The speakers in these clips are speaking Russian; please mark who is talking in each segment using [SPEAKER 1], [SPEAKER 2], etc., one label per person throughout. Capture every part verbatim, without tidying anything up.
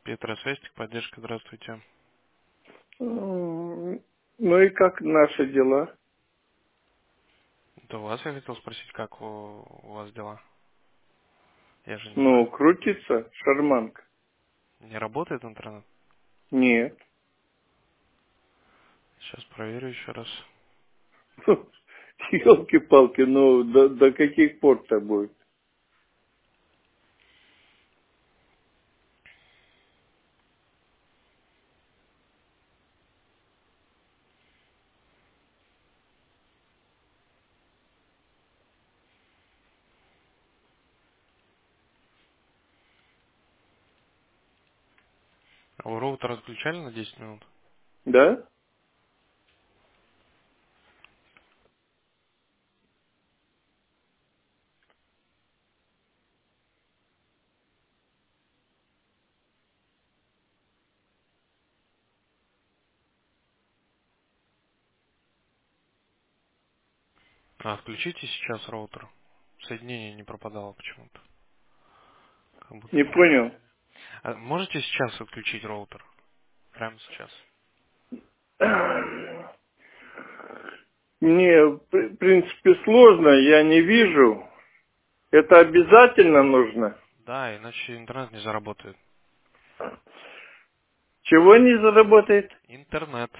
[SPEAKER 1] Петросвязь, поддержка, здравствуйте.
[SPEAKER 2] М, Ну и как наши дела?
[SPEAKER 1] Это у вас я хотел спросить, как у, у вас дела? Я же не
[SPEAKER 2] Ну,
[SPEAKER 1] знаю.
[SPEAKER 2] крутится шарманка?
[SPEAKER 1] Не работает интернет?
[SPEAKER 2] Нет.
[SPEAKER 1] Сейчас проверю еще раз.
[SPEAKER 2] Елки-палки, ну до, до каких пор-то будет?
[SPEAKER 1] А вы роутер отключали на десять минут?
[SPEAKER 2] Да?
[SPEAKER 1] А, отключите сейчас роутер. Соединение не пропадало почему-то. Как будто
[SPEAKER 2] Не
[SPEAKER 1] бы
[SPEAKER 2] понял.
[SPEAKER 1] отключали. А можете сейчас отключить роутер? Прямо сейчас.
[SPEAKER 2] Мне, в при- принципе, сложно, я не вижу. Это обязательно нужно.
[SPEAKER 1] Да, иначе интернет не заработает.
[SPEAKER 2] Чего не заработает?
[SPEAKER 1] Интернет.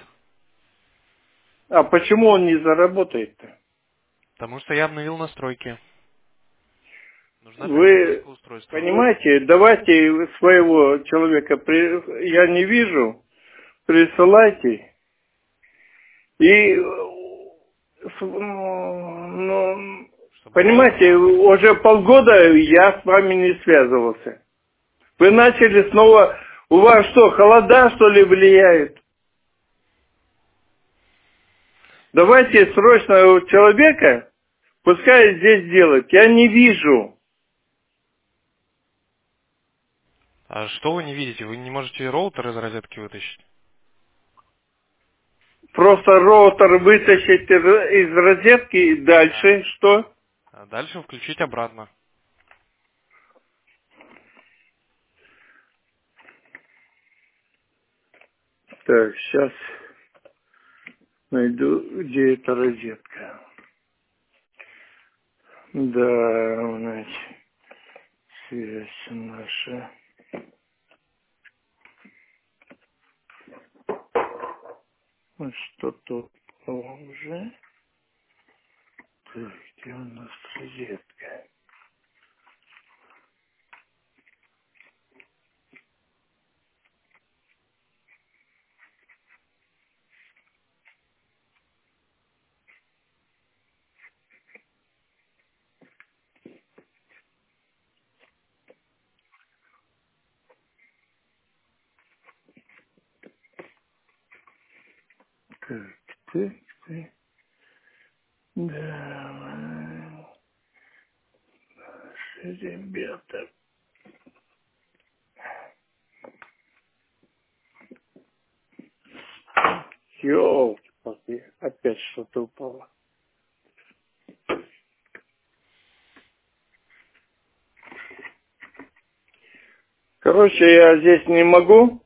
[SPEAKER 2] А почему он не заработает-то?
[SPEAKER 1] Потому что я обновил настройки. Нужна
[SPEAKER 2] Вы
[SPEAKER 1] перезагрузка устройства.
[SPEAKER 2] понимаете, давайте своего человека, при- я не вижу, присылайте. И, э, с- ну,
[SPEAKER 1] Чтобы роутер
[SPEAKER 2] понимаете,
[SPEAKER 1] вам перезагрузить.
[SPEAKER 2] уже полгода я с вами не связывался. Вы начали снова, у вас что, холода, что ли, влияют? Давайте срочно у человека, пускай здесь делает. Я не вижу.
[SPEAKER 1] А что вы не видите? Вы не можете роутер из розетки вытащить?
[SPEAKER 2] Просто роутер вытащить из из розетки и
[SPEAKER 1] Да.
[SPEAKER 2] дальше что?
[SPEAKER 1] А дальше включить обратно.
[SPEAKER 2] Так, сейчас найду, где эта розетка. Да, значит, связь наша. Ну, что тут уже? Так, где у нас розетка? Так, так, так. Да, наши ребята. Ёлки-палки, опять что-то упало. Короче, я здесь не могу,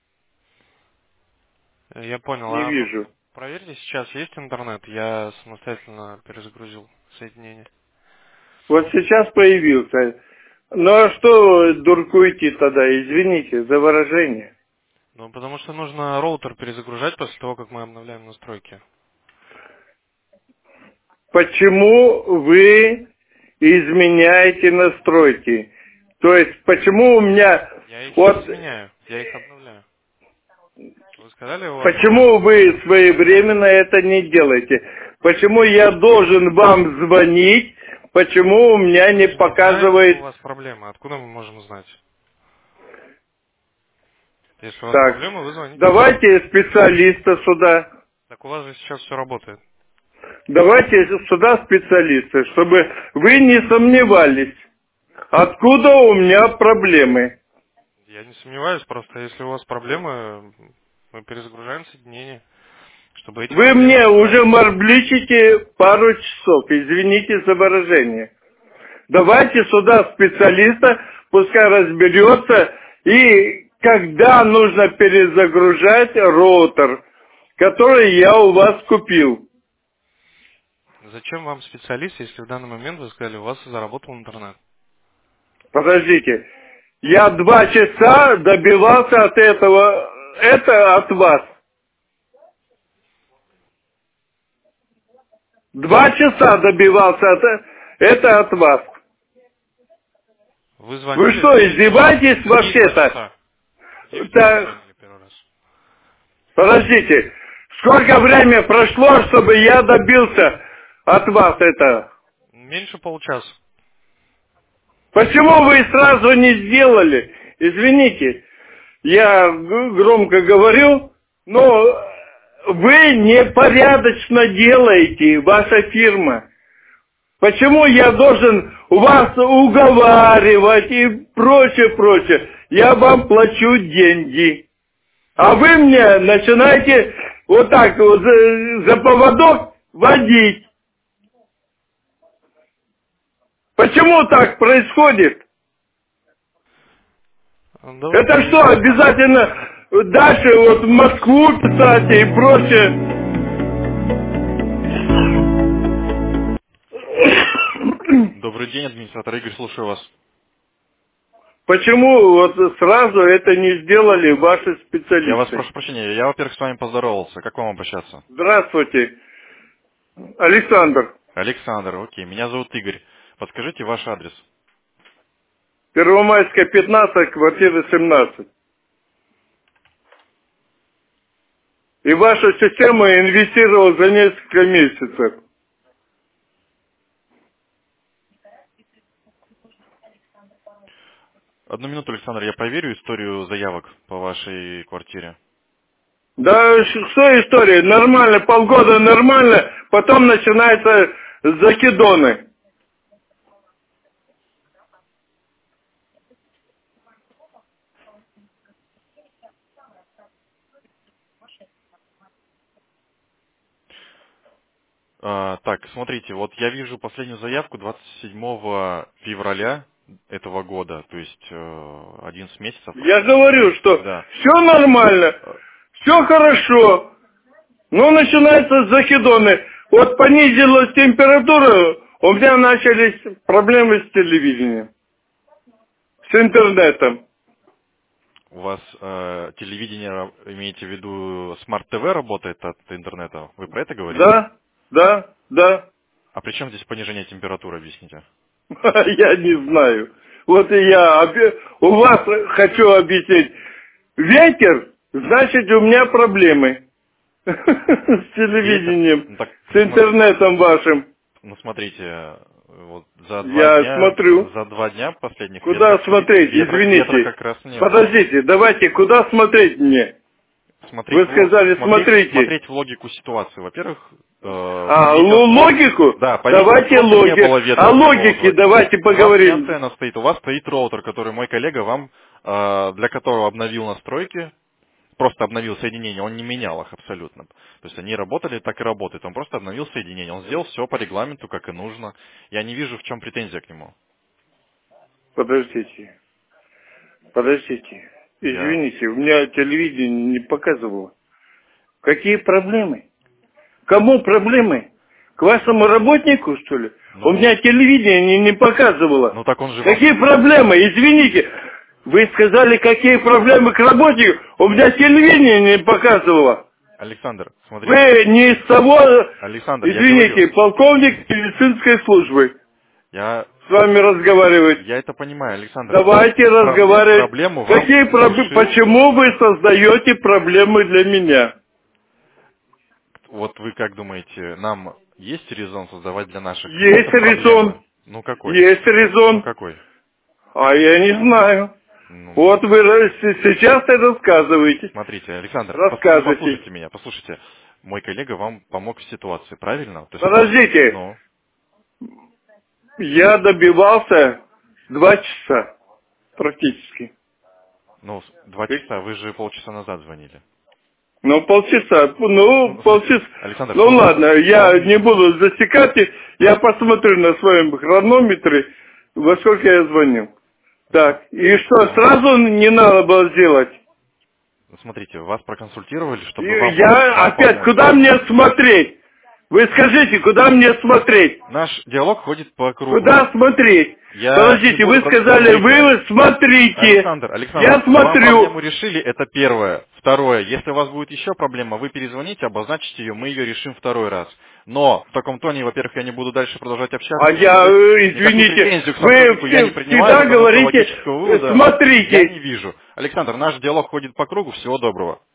[SPEAKER 1] Э, Я понял.
[SPEAKER 2] не
[SPEAKER 1] А вы
[SPEAKER 2] вижу.
[SPEAKER 1] проверьте сейчас, есть интернет? Я самостоятельно перезагрузил соединение.
[SPEAKER 2] Вот сейчас появился. Ну а что вы дуркуете тогда, извините за выражение?
[SPEAKER 1] Ну, потому что нужно роутер перезагружать после того, как мы обновляем настройки.
[SPEAKER 2] Почему вы изменяете настройки? То есть, почему у меня,
[SPEAKER 1] Я их не
[SPEAKER 2] вот,
[SPEAKER 1] изменяю, я их обновляю. Вы сказали, у вас
[SPEAKER 2] почему вы своевременно это не делаете? Почему я должен вам звонить? Почему у меня
[SPEAKER 1] мы
[SPEAKER 2] не
[SPEAKER 1] же не знаем, что у
[SPEAKER 2] показывает?
[SPEAKER 1] вас проблемы. Откуда мы можем знать? Если у вас
[SPEAKER 2] Так,
[SPEAKER 1] проблемы, вы звоните нам.
[SPEAKER 2] давайте специалиста сюда.
[SPEAKER 1] Так у вас же сейчас все работает.
[SPEAKER 2] Давайте сюда специалиста, чтобы вы не сомневались, откуда у меня проблемы.
[SPEAKER 1] Я не сомневаюсь, просто если у вас проблемы, мы перезагружаем соединение, чтобы эти
[SPEAKER 2] Вы
[SPEAKER 1] проблемы
[SPEAKER 2] мне уже
[SPEAKER 1] решались.
[SPEAKER 2] морбличите пару часов, извините за выражение. Давайте сюда специалиста, пускай разберется и когда нужно перезагружать роутер, который я у вас купил.
[SPEAKER 1] Зачем вам специалист, если в данный момент вы сказали, у вас заработал интернет?
[SPEAKER 2] Подождите. Я два часа добивался от этого, это от вас. Два часа добивался от это от вас.
[SPEAKER 1] Вы
[SPEAKER 2] Вы
[SPEAKER 1] звонили?
[SPEAKER 2] что, издеваетесь
[SPEAKER 1] Какие два
[SPEAKER 2] вообще-то?
[SPEAKER 1] часа? Где, где вы
[SPEAKER 2] Так,
[SPEAKER 1] звонили первый раз?
[SPEAKER 2] подождите. Сколько времени прошло, чтобы я добился от вас это?
[SPEAKER 1] Меньше получаса.
[SPEAKER 2] Почему вы сразу не сделали? Извините, я г- громко говорю, но вы непорядочно делаете, ваша фирма. Почему я должен вас уговаривать и прочее, прочее? Я вам плачу деньги. А вы мне начинаете вот так вот за, за поводок водить. Почему так происходит?
[SPEAKER 1] Давайте
[SPEAKER 2] Это что,
[SPEAKER 1] выясним.
[SPEAKER 2] обязательно дальше вот в Москву писать и прочее?
[SPEAKER 3] Добрый день, администратор Игорь, слушаю вас.
[SPEAKER 2] Почему вот сразу это не сделали ваши
[SPEAKER 3] Я вас
[SPEAKER 2] специалисты?
[SPEAKER 3] прошу прощения, я, во-первых, с вами поздоровался. Как вам обращаться?
[SPEAKER 2] Здравствуйте, Александр.
[SPEAKER 3] Александр, окей, меня зовут Игорь. Подскажите ваш адрес.
[SPEAKER 2] Первомайская, пятнадцать, квартира семнадцать. И вашу систему я инвестировал за несколько месяцев.
[SPEAKER 3] Одну минуту, Александр, я проверю историю заявок по вашей квартире.
[SPEAKER 2] Да ш- что история? Нормально, полгода нормально, потом начинаются закидоны.
[SPEAKER 3] А, так, смотрите, вот я вижу последнюю заявку двадцать седьмого февраля этого года, то есть э, одиннадцать месяцев
[SPEAKER 2] Я
[SPEAKER 3] прошло.
[SPEAKER 2] говорю, что
[SPEAKER 3] Да.
[SPEAKER 2] все нормально,
[SPEAKER 3] Э,
[SPEAKER 2] все хорошо, но начинаются закидоны. Вот понизилась температура, у меня начались проблемы с телевидением, с интернетом.
[SPEAKER 3] У вас э, телевидение, имеете в виду, смарт-ТВ работает от интернета? Вы про это говорите?
[SPEAKER 2] Да, да, да.
[SPEAKER 3] А при чем здесь понижение температуры, объясните?
[SPEAKER 2] Я не знаю. Вот и я обе- у вас хочу объяснить. Ветер, значит, у меня проблемы с
[SPEAKER 3] Ветер.
[SPEAKER 2] телевидением,
[SPEAKER 3] Ну, так,
[SPEAKER 2] с
[SPEAKER 3] посмотри-
[SPEAKER 2] интернетом вашим.
[SPEAKER 3] ну смотрите, вот за два
[SPEAKER 2] Я
[SPEAKER 3] дня,
[SPEAKER 2] смотрю.
[SPEAKER 3] за два дня последних
[SPEAKER 2] Куда
[SPEAKER 3] ветра, ве-
[SPEAKER 2] смотреть?
[SPEAKER 3] ветра, ветра
[SPEAKER 2] Извините.
[SPEAKER 3] как раз не было.
[SPEAKER 2] Подождите, давайте, куда смотреть мне?
[SPEAKER 3] Смотреть
[SPEAKER 2] Вы
[SPEAKER 3] в, ло-
[SPEAKER 2] сказали,
[SPEAKER 3] смотреть,
[SPEAKER 2] смотрите.
[SPEAKER 3] смотреть в логику ситуации. Во-первых, э,
[SPEAKER 2] А,
[SPEAKER 3] по
[SPEAKER 2] ло-
[SPEAKER 3] видео,
[SPEAKER 2] логику?
[SPEAKER 3] да, по
[SPEAKER 2] Давайте
[SPEAKER 3] видеосводке не было
[SPEAKER 2] логику.
[SPEAKER 3] ветра
[SPEAKER 2] О
[SPEAKER 3] такого.
[SPEAKER 2] логике
[SPEAKER 3] Вот.
[SPEAKER 2] давайте
[SPEAKER 3] У вас не
[SPEAKER 2] поговорим.
[SPEAKER 3] антенна стоит, у вас стоит роутер, который мой коллега вам, э, для которого обновил настройки, просто обновил соединение, он не менял их абсолютно. То есть они работали, так и работают. Он просто обновил соединение, он сделал все по регламенту, как и нужно. Я не вижу, в чем претензия к нему.
[SPEAKER 2] Подождите. Подождите.
[SPEAKER 3] Я,
[SPEAKER 2] Извините, у меня телевидение не показывало. Какие проблемы? Кому проблемы? К вашему работнику, что ли? У
[SPEAKER 3] ну,
[SPEAKER 2] меня телевидение не, не показывало.
[SPEAKER 3] ну так он же вам...
[SPEAKER 2] Какие проблемы? Извините. Вы сказали, какие проблемы к работнику. У меня телевидение не показывало.
[SPEAKER 3] Александр, смотрите.
[SPEAKER 2] Вы не из того,
[SPEAKER 3] Александр, я
[SPEAKER 2] извините,
[SPEAKER 3] говорю,
[SPEAKER 2] полковник медицинской службы
[SPEAKER 3] я,
[SPEAKER 2] с вами разговаривать.
[SPEAKER 3] я это понимаю, Александр.
[SPEAKER 2] Давайте
[SPEAKER 3] Пробле-
[SPEAKER 2] разговаривать.
[SPEAKER 3] проблему вам
[SPEAKER 2] Какие проблемы?
[SPEAKER 3] решил...
[SPEAKER 2] Почему вы создаете проблемы для меня?
[SPEAKER 3] Вот вы как думаете, нам есть резон создавать для наших
[SPEAKER 2] Есть
[SPEAKER 3] клиентов
[SPEAKER 2] резон.
[SPEAKER 3] проблемы? Ну какой?
[SPEAKER 2] Есть
[SPEAKER 3] Ну
[SPEAKER 2] резон.
[SPEAKER 3] какой?
[SPEAKER 2] А я не знаю.
[SPEAKER 3] Ну,
[SPEAKER 2] Вот вы раз- сейчас и рассказываете.
[SPEAKER 3] смотрите, Александр, пос- ну,
[SPEAKER 2] Рассказывайте.
[SPEAKER 3] послушайте меня, послушайте. Мой коллега вам помог в ситуации, правильно? То есть это...
[SPEAKER 2] Подождите.
[SPEAKER 3] Ну,
[SPEAKER 2] Я добивался два часа практически.
[SPEAKER 3] ну, с- два часа, вы же полчаса назад звонили.
[SPEAKER 2] Ну, полчаса. Ну,
[SPEAKER 3] Ну,
[SPEAKER 2] полчаса.
[SPEAKER 3] Александр,
[SPEAKER 2] Ну,
[SPEAKER 3] вам-
[SPEAKER 2] ладно, я
[SPEAKER 3] вам-
[SPEAKER 2] не буду засекать. Я посмотрю на своем хронометре, во сколько я звонил. Так, и что, сразу не надо было сделать?
[SPEAKER 3] Смотрите, вас проконсультировали, чтобы
[SPEAKER 2] И
[SPEAKER 3] вам
[SPEAKER 2] я
[SPEAKER 3] вам
[SPEAKER 2] опять,
[SPEAKER 3] помочь.
[SPEAKER 2] куда мне смотреть? Вы скажите, куда мне смотреть?
[SPEAKER 3] Наш диалог ходит по кругу.
[SPEAKER 2] Куда смотреть?
[SPEAKER 3] Я не
[SPEAKER 2] Подождите,
[SPEAKER 3] буду...
[SPEAKER 2] вы
[SPEAKER 3] про-
[SPEAKER 2] сказали,
[SPEAKER 3] Смотрите,
[SPEAKER 2] вы смотрите.
[SPEAKER 3] Александр, Александр,
[SPEAKER 2] Я
[SPEAKER 3] вам проблему
[SPEAKER 2] смотрю.
[SPEAKER 3] решили, это первое. Второе, если у вас будет еще проблема, вы перезвоните, обозначите ее, мы ее решим второй раз. Но в таком тоне, во-первых, я не буду дальше продолжать общаться.
[SPEAKER 2] А я,
[SPEAKER 3] Во-вторых,
[SPEAKER 2] э,
[SPEAKER 3] никакую
[SPEAKER 2] извините,
[SPEAKER 3] претензию к
[SPEAKER 2] вы
[SPEAKER 3] сотруднику я не
[SPEAKER 2] все-
[SPEAKER 3] принимаю,
[SPEAKER 2] всегда
[SPEAKER 3] потому что
[SPEAKER 2] говорите,
[SPEAKER 3] логического
[SPEAKER 2] э,
[SPEAKER 3] вывода я не
[SPEAKER 2] смотрите.
[SPEAKER 3] вижу. Александр, наш диалог ходит по кругу, всего доброго.